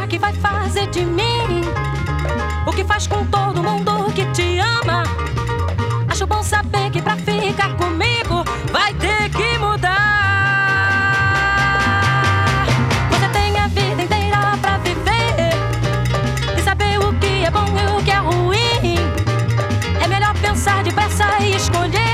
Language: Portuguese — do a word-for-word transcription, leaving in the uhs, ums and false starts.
será que vai fazer de mim? O que faz com todo mundo que te ama? Acho bom saber que pra ficar comigo vai ter que mudar. Você tem a vida inteira pra viver e saber o que é bom e o que é ruim. É melhor pensar depressa e escolher